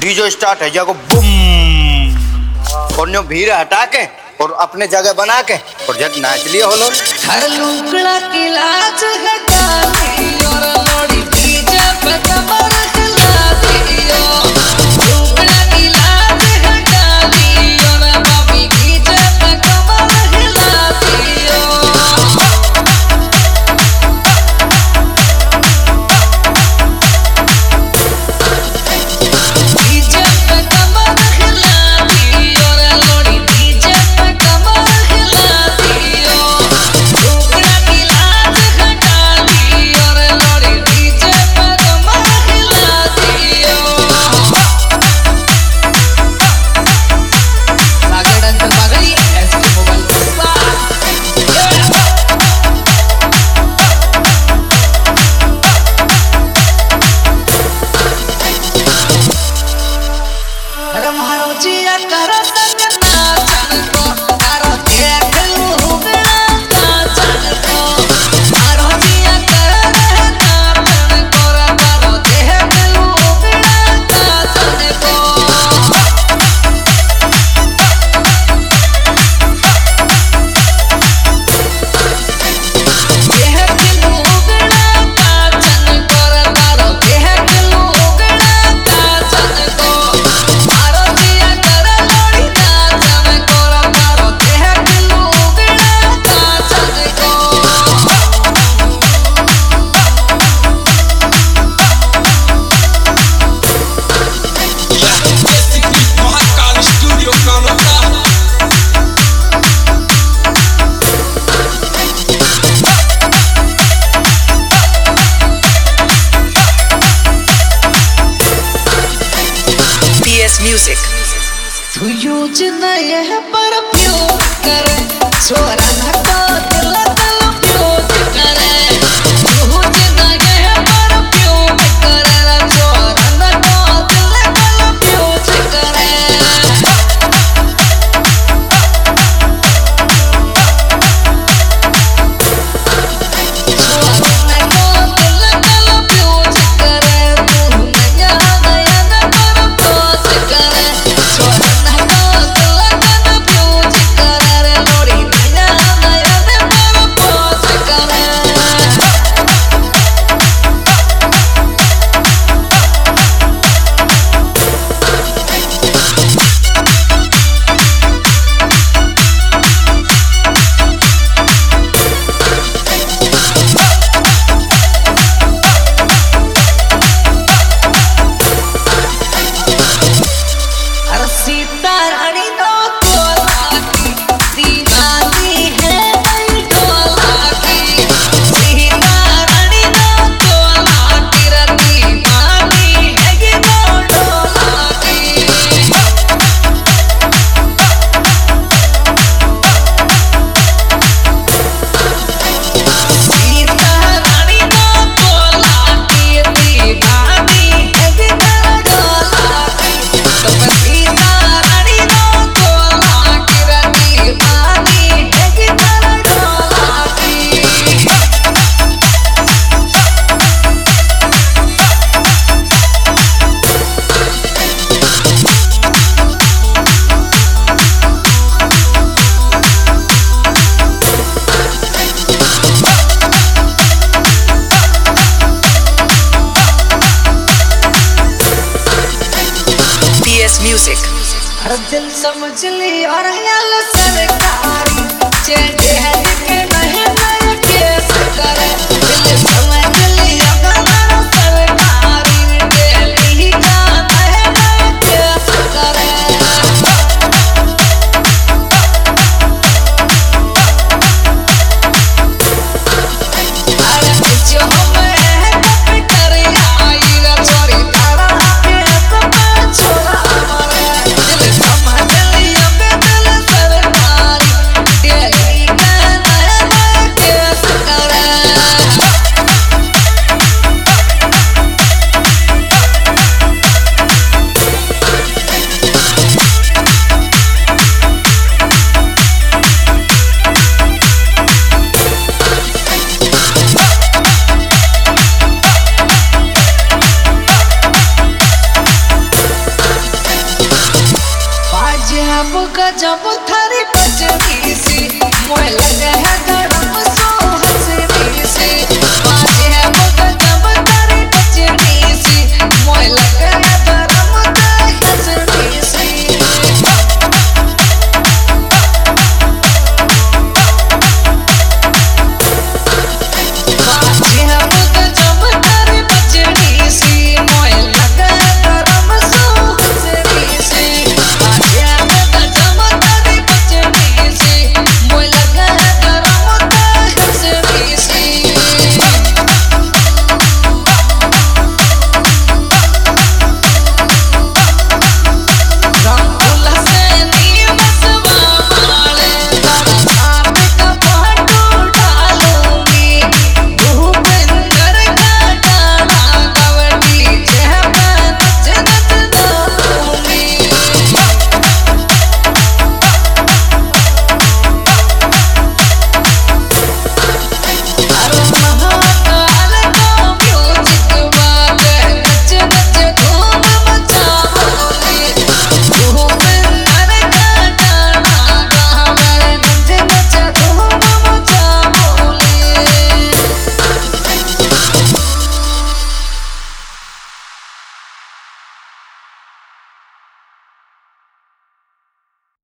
DJ start है जाको बुम और न्यो भीड़ हटा के और अपने जगह बना के और जब नाच लिया हो लोग। हर लुकड़ा की लाज हटा दी और लोड़ी डीजे पे कमर हिला दियो। लुकड़ा की लाज हटा दी और बाबी डीजे पे कमर हिला दियो। डीजे पे कमर हिला दी और लोड़ी डीजे पे कमर हिला दियो। लुकड़ा की लाज हटा दी और लोड़ी डीजे पे कमर हिला दियो। सागड़ंत मगली एसके मोबाइल पुष्पा रमारो जिया कर संग नाचन को तारो देख लुगड़ा नाचन को। मारो जिया कर नाचन को तारो देख लुगड़ा नाचन को। Mahakal studio Kanota. PS Music. तू यूज नहीं पर प्योर करे छोरा न तो दिल दिल प्योर करे। यूज नहीं पर प्योर करे छोरा न तो दिल दिल प्योर करे। सीता रानी नो तोला की दीवानी है नई तोला की। सीता रानी नो तोला की दीवानी है ये नो तोला की। सीता रानी नो तोला की दीवानी है ये नो तोला की। तो सीता रानी नो तोला की दीवानी है ये नो तोला की। PS Music. हर दिल समझ ली और याल